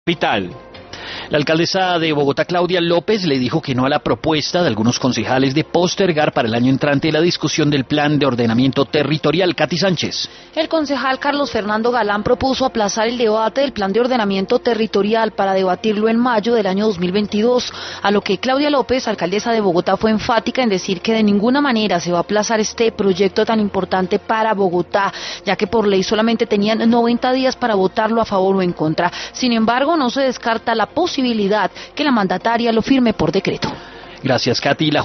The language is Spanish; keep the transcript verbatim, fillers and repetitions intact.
Vital. La alcaldesa de Bogotá, Claudia López, le dijo que no a la propuesta de algunos concejales de postergar para el año entrante la discusión del plan de ordenamiento territorial. Katy Sánchez. El concejal Carlos Fernando Galán propuso aplazar el debate del plan de ordenamiento territorial para debatirlo en mayo del año dos mil veintidós, a lo que Claudia López, alcaldesa de Bogotá, fue enfática en decir que de ninguna manera se va a aplazar este proyecto tan importante para Bogotá, ya que por ley solamente tenían noventa días para votarlo a favor o en contra. Sin embargo, no se descarta la posibilidad que la mandataria lo firme por decreto. Gracias, Katy. La